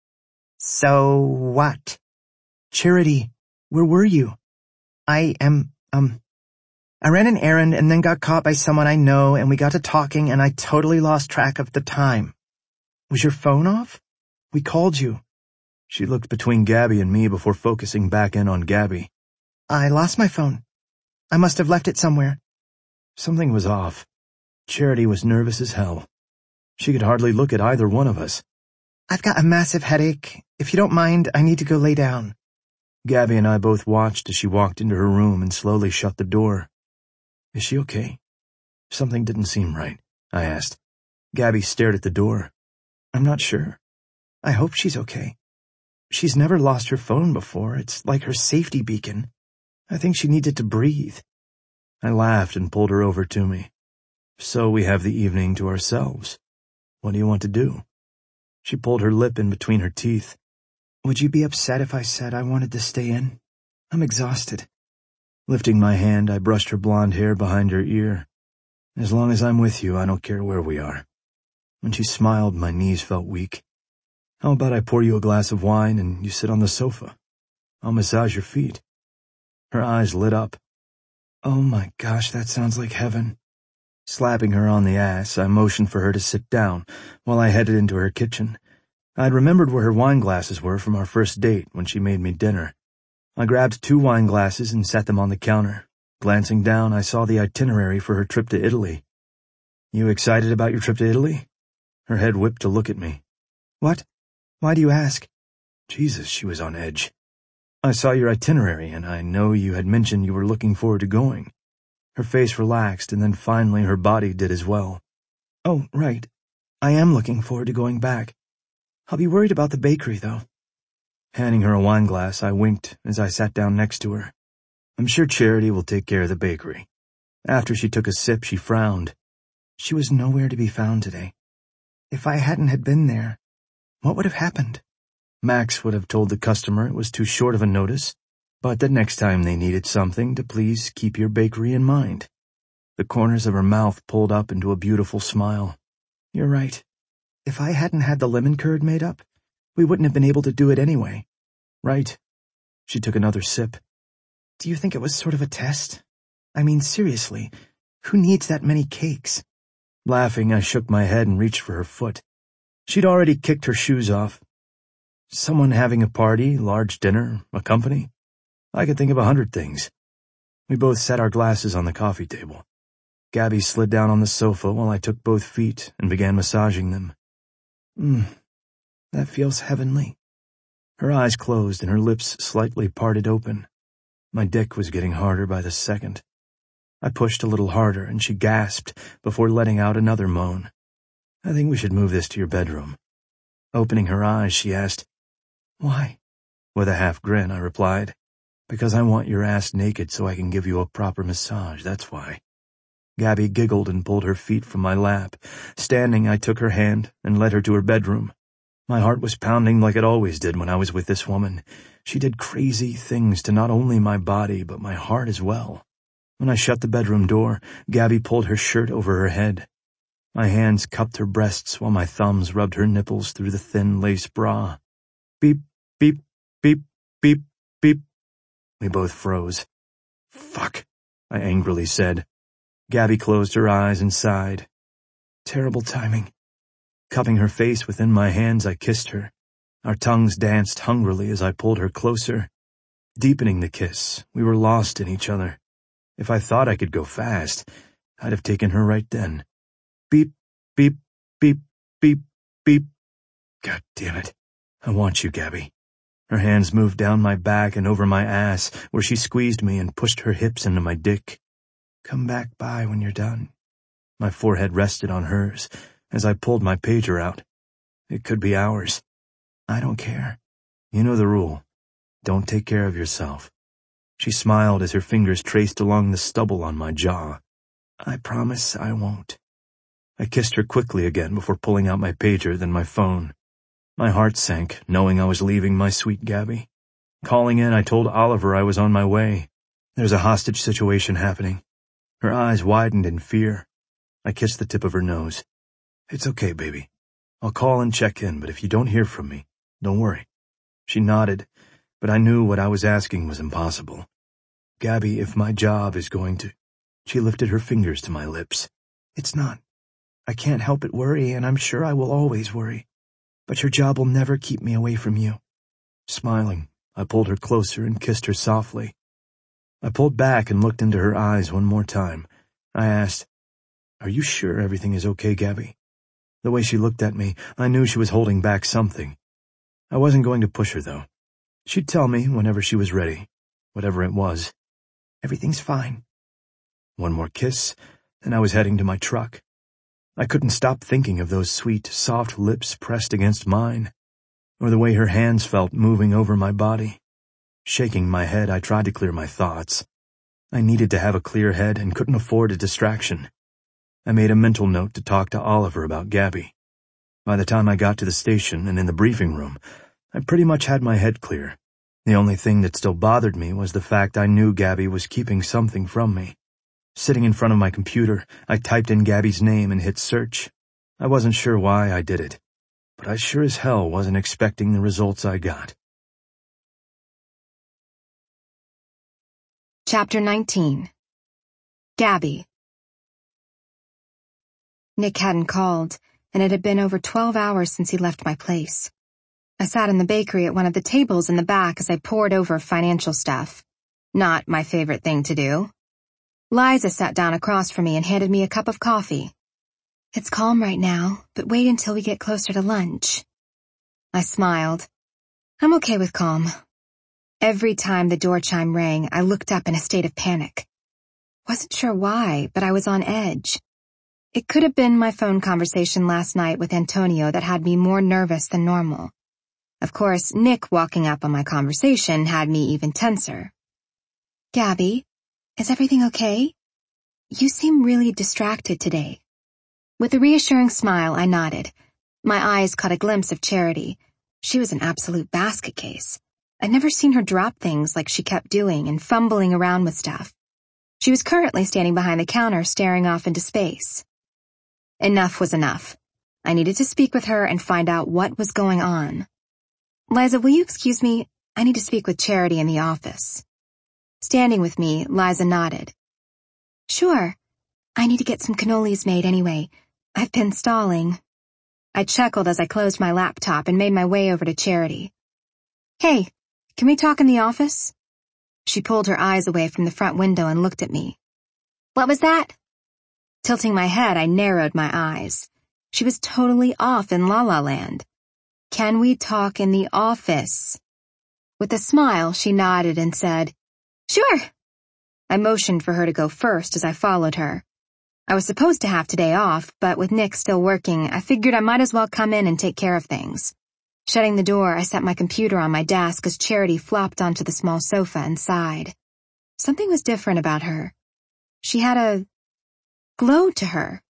So what? Charity, where were you? I am, um... I ran an errand and then got caught by someone I know, and we got to talking and I totally lost track of the time. Was your phone off? We called you.
She looked between Gabby and me before focusing back in on Gabby.
I lost my phone. I must have left it somewhere.
Something was off. Charity was nervous as hell. She could hardly look at either one of us.
I've got a massive headache. If you don't mind, I need to go lay down.
Gabby and I both watched as she walked into her room and slowly shut the door. Is she okay? Something didn't seem right, I asked. Gabby stared at the door. I'm not sure.
I hope she's okay. She's never lost her phone before. It's like her safety beacon. I think she needed to breathe.
I laughed and pulled her over to me. So we have the evening to ourselves. What do you want to do? She pulled her lip in between her teeth.
Would you be upset if I said I wanted to stay in? I'm exhausted.
Lifting my hand, I brushed her blonde hair behind her ear. As long as I'm with you, I don't care where we are. When she smiled, my knees felt weak. How about I pour you a glass of wine and you sit on the sofa? I'll massage your feet. Her eyes lit up.
Oh my gosh, that sounds like heaven.
Slapping her on the ass, I motioned for her to sit down while I headed into her kitchen. I'd remembered where her wine glasses were from our first date when she made me dinner. I grabbed two wine glasses and set them on the counter. Glancing down, I saw the itinerary for her trip to Italy. You excited about your trip to Italy? Her head whipped to look at me.
What? Why do you ask?
Jesus, she was on edge. I saw your itinerary, and I know you had mentioned you were looking forward to going. Her face relaxed, and then finally her body did as well.
Oh, right. I am looking forward to going back. I'll be worried about the bakery, though.
Handing her a wine glass, I winked as I sat down next to her. I'm sure Charity will take care of the bakery. After she took a sip, she frowned.
She was nowhere to be found today. If I hadn't had been there, what would have happened?
Max would have told the customer it was too short of a notice, but that next time they needed something to please keep your bakery in mind. The corners of her mouth pulled up into a beautiful smile.
You're right. If I hadn't had the lemon curd made up, we wouldn't have been able to do it anyway.
Right. She took another sip.
Do you think it was sort of a test? I mean, seriously, who needs that many cakes?
Laughing, I shook my head and reached for her foot. She'd already kicked her shoes off. Someone having a party, large dinner, a company? I could think of a hundred things. We both set our glasses on the coffee table. Gabby slid down on the sofa while I took both feet and began massaging them.
Mmm, that feels heavenly.
Her eyes closed and her lips slightly parted open. My dick was getting harder by the second. I pushed a little harder and she gasped before letting out another moan. I think we should move this to your bedroom. Opening her eyes, she asked, Why? With a half grin, I replied, Because I want your ass naked so I can give you a proper massage, that's why. Gabby giggled and pulled her feet from my lap. Standing, I took her hand and led her to her bedroom. My heart was pounding like it always did when I was with this woman. She did crazy things to not only my body, but my heart as well. When I shut the bedroom door, Gabby pulled her shirt over her head. My hands cupped her breasts while my thumbs rubbed her nipples through the thin lace bra. Beep, beep, beep, beep, beep. We both froze. Fuck, I angrily said. Gabby closed her eyes and sighed. Terrible timing. Cupping her face within my hands, I kissed her. Our tongues danced hungrily as I pulled her closer. Deepening the kiss, we were lost in each other. If I thought I could go fast, I'd have taken her right then. Beep, beep, beep, beep, beep. God damn it. I want you, Gabby. Her hands moved down my back and over my ass, where she squeezed me and pushed her hips into my dick.
Come back by when you're done.
My forehead rested on hers as I pulled my pager out. It could be hours.
I don't care.
You know the rule. Don't take care of yourself. She smiled as her fingers traced along the stubble on my jaw.
I promise I won't.
I kissed her quickly again before pulling out my pager, then my phone. My heart sank, knowing I was leaving my sweet Gabby. Calling in, I told Oliver I was on my way. There's a hostage situation happening. Her eyes widened in fear. I kissed the tip of her nose. It's okay, baby. I'll call and check in, but if you don't hear from me, don't worry. She nodded, but I knew what I was asking was impossible. Gabby, if my job is going to... She lifted her fingers to my lips.
It's not. I can't help but worry, and I'm sure I will always worry. But your job will never keep me away from you.
Smiling, I pulled her closer and kissed her softly. I pulled back and looked into her eyes one more time. I asked, "Are you sure everything is okay, Gabby?" The way she looked at me, I knew she was holding back something. I wasn't going to push her, though. She'd tell me whenever she was ready, whatever it was.
Everything's fine.
One more kiss, and I was heading to my truck. I couldn't stop thinking of those sweet, soft lips pressed against mine, or the way her hands felt moving over my body. Shaking my head, I tried to clear my thoughts. I needed to have a clear head and couldn't afford a distraction. I made a mental note to talk to Oliver about Gabby. By the time I got to the station and in the briefing room, I pretty much had my head clear. The only thing that still bothered me was the fact I knew Gabby was keeping something from me. Sitting in front of my computer, I typed in Gabby's name and hit search. I wasn't sure why I did it, but I sure as hell wasn't expecting the results I got.
Chapter nineteen. Gabby. Nick hadn't called, and it had been over twelve hours since he left my place. I sat in the bakery at one of the tables in the back as I pored over financial stuff. Not my favorite thing to do. Liza sat down across from me and handed me a cup of coffee. "It's calm right now, but wait until we get closer to lunch." I smiled. I'm okay with calm. Every time the door chime rang, I looked up in a state of panic. Wasn't sure why, but I was on edge. It could have been my phone conversation last night with Antonio that had me more nervous than normal. Of course, Nick walking up on my conversation had me even tenser. "Gabby, is everything okay? You seem really distracted today." With a reassuring smile, I nodded. My eyes caught a glimpse of Charity. She was an absolute basket case. I'd never seen her drop things like she kept doing and fumbling around with stuff. She was currently standing behind the counter staring off into space. Enough was enough. I needed to speak with her and find out what was going on. "Liza, will you excuse me? I need to speak with Charity in the office." Standing with me, Liza nodded. "Sure. I need to get some cannolis made anyway. I've been stalling." I chuckled as I closed my laptop and made my way over to Charity. "Hey, can we talk in the office?" She pulled her eyes away from the front window and looked at me. "What was that?" Tilting my head, I narrowed my eyes. She was totally off in La La Land. "Can we talk in the office?" With a smile, she nodded and said, "Sure." I motioned for her to go first as I followed her. I was supposed to have today off, but with Nick still working, I figured I might as well come in and take care of things. Shutting the door, I set my computer on my desk as Charity flopped onto the small sofa and sighed. Something was different about her. She had a glow to her.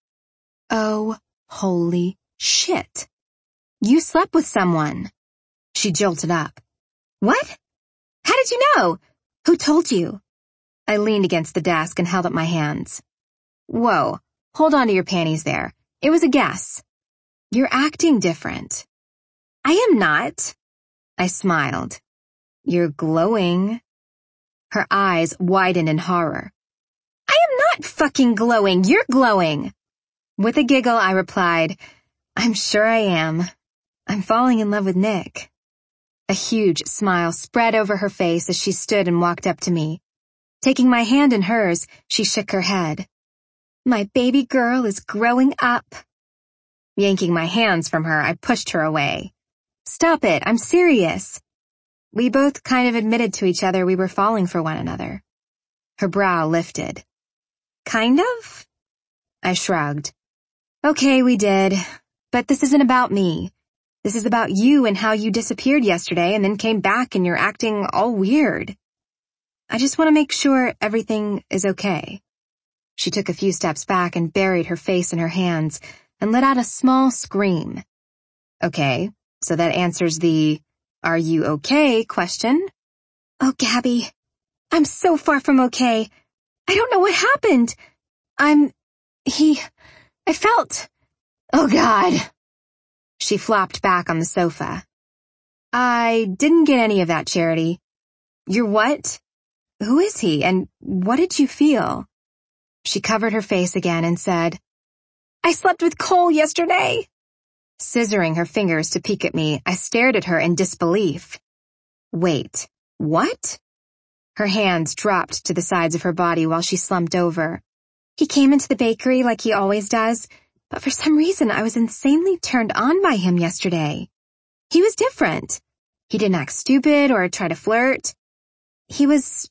"Oh, holy shit. You slept with someone." She jolted up. "What? How did you know? Who told you?" I leaned against the desk and held up my hands. "Whoa, hold on to your panties there. It was a guess. You're acting different." "I am not." I smiled. "You're glowing." Her eyes widened in horror. "I am not fucking glowing. You're glowing." With a giggle, I replied, "I'm sure I am. I'm falling in love with Nick." A huge smile spread over her face as she stood and walked up to me. Taking my hand in hers, she shook her head. "My baby girl is growing up." Yanking my hands from her, I pushed her away. "Stop it, I'm serious." We both kind of admitted to each other we were falling for one another. Her brow lifted. "Kind of?" I shrugged. "Okay, we did. But this isn't about me. This is about you and how you disappeared yesterday and then came back and you're acting all weird. I just want to make sure everything is okay." She took a few steps back and buried her face in her hands and let out a small scream. "Okay, so that answers the, 'Are you okay?' question." "Oh, Gabby, I'm so far from okay. I don't know what happened. I'm... he... I felt... oh, God." She flopped back on the sofa. "I didn't get any of that, Charity." "You're what? Who is he, and what did you feel?" She covered her face again and said, "I slept with Cole yesterday." Scissoring her fingers to peek at me, I stared at her in disbelief. Wait, what? Her hands dropped to the sides of her body while she slumped over. "He came into the bakery like he always does, but for some reason I was insanely turned on by him yesterday. He was different. He didn't act stupid or try to flirt. He was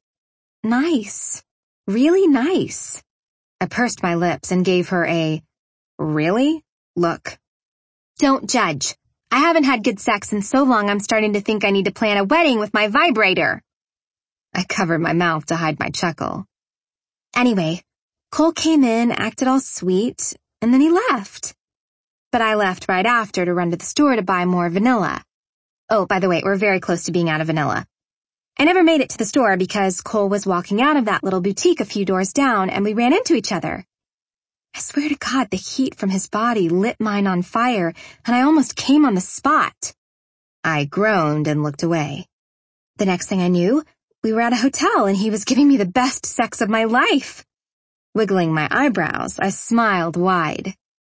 nice. Really nice." I pursed my lips and gave her a, "Really?" look. "Don't judge. I haven't had good sex in so long I'm starting to think I need to plan a wedding with my vibrator." I covered my mouth to hide my chuckle. Anyway, Cole came in, acted all sweet, and then he left. But I left right after to run to the store to buy more vanilla. Oh, by the way, we're very close to being out of vanilla. I never made it to the store because Cole was walking out of that little boutique a few doors down and we ran into each other. I swear to God, the heat from his body lit mine on fire and I almost came on the spot. I groaned and looked away. The next thing I knew, we were at a hotel and he was giving me the best sex of my life. Wiggling my eyebrows, I smiled wide.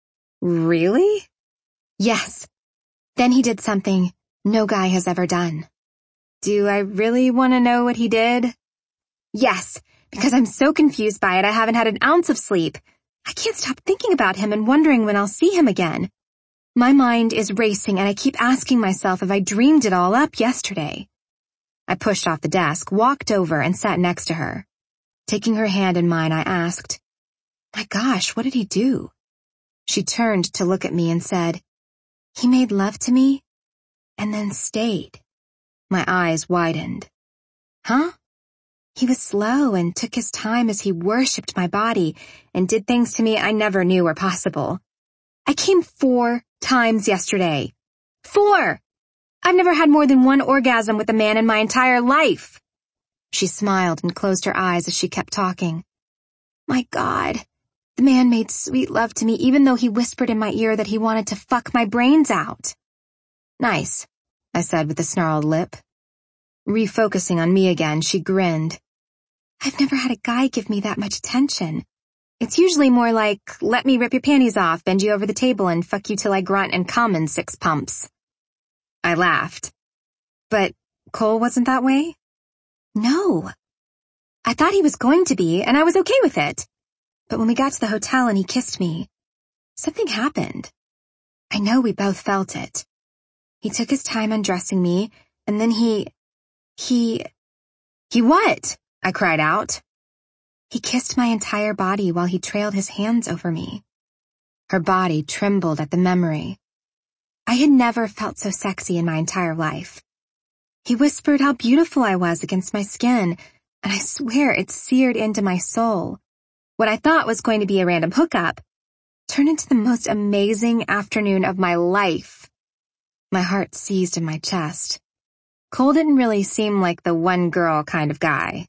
Really? Yes. Then he did something no guy has ever done. Do I really want to know what he did? Yes, because I'm so confused by it I haven't had an ounce of sleep. I can't stop thinking about him and wondering when I'll see him again. My mind is racing and I keep asking myself if I dreamed it all up yesterday. I pushed off the desk, walked over, and sat next to her. Taking her hand in mine, I asked, "My gosh, what did he do?" She turned to look at me and said, "He made love to me and then stayed." My eyes widened. Huh? He was slow and took his time as he worshipped my body and did things to me I never knew were possible. I came four times yesterday. Four! I've never had more than one orgasm with a man in my entire life. She smiled and closed her eyes as she kept talking. My God, the man made sweet love to me even though he whispered in my ear that he wanted to fuck my brains out. Nice, I said with a snarled lip. Refocusing on me again, she grinned. I've never had a guy give me that much attention. It's usually more like, let me rip your panties off, bend you over the table, and fuck you till I grunt and come in six pumps. I laughed. But Cole wasn't that way? No. I thought he was going to be, and I was okay with it. But when we got to the hotel and he kissed me, something happened. I know we both felt it. He took his time undressing me, and then he... He... He what? I cried out. He kissed my entire body while he trailed his hands over me. Her body trembled at the memory. I had never felt so sexy in my entire life. He whispered how beautiful I was against my skin, and I swear it seared into my soul. What I thought was going to be a random hookup turned into the most amazing afternoon of my life. My heart seized in my chest. Cole didn't really seem like the one-girl kind of guy.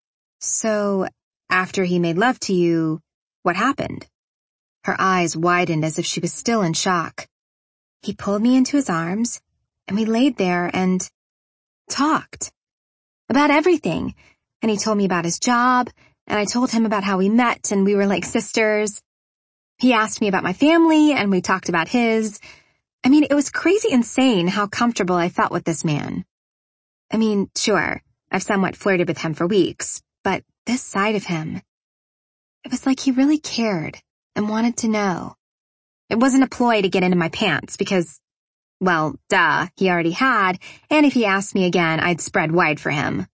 So, after he made love to you, what happened? Her eyes widened as if she was still in shock. He pulled me into his arms, and we laid there and talked. About everything, and he told me about his job, and I told him about how we met and we were like sisters. He asked me about my family, and we talked about his. I mean, it was crazy insane how comfortable I felt with this man. I mean, sure, I've somewhat flirted with him for weeks, but this side of him, it was like he really cared and wanted to know. It wasn't a ploy to get into my pants because, well, duh, he already had, and if he asked me again, I'd spread wide for him.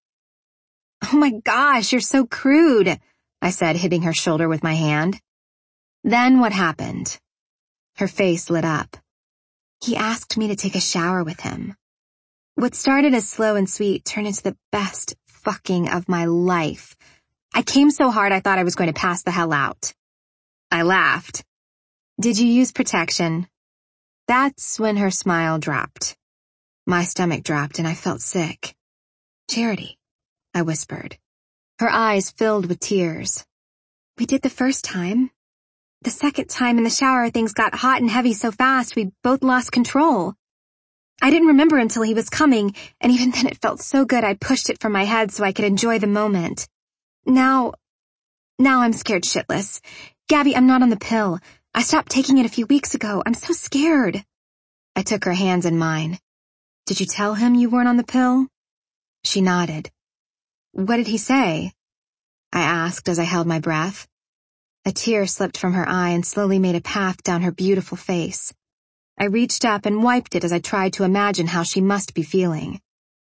Oh my gosh, you're so crude, I said, hitting her shoulder with my hand. Then what happened? Her face lit up. He asked me to take a shower with him. What started as slow and sweet turned into the best fucking of my life. I came so hard I thought I was going to pass the hell out. I laughed. Did you use protection? That's when her smile dropped. My stomach dropped and I felt sick. Charity, I whispered. Her eyes filled with tears. We did the first time. The second time in the shower, things got hot and heavy so fast we both lost control. I didn't remember until he was coming, and even then it felt so good I pushed it from my head so I could enjoy the moment. Now, Now I'm scared shitless. Gabby, I'm not on the pill. I stopped taking it a few weeks ago. I'm so scared.
I took her hands in mine. Did you tell him you weren't on the pill? She nodded.
What did he say?
I asked as I held my breath. A tear slipped from her eye and slowly made a path down her beautiful face. I reached up and wiped it as I tried to imagine how she must be feeling.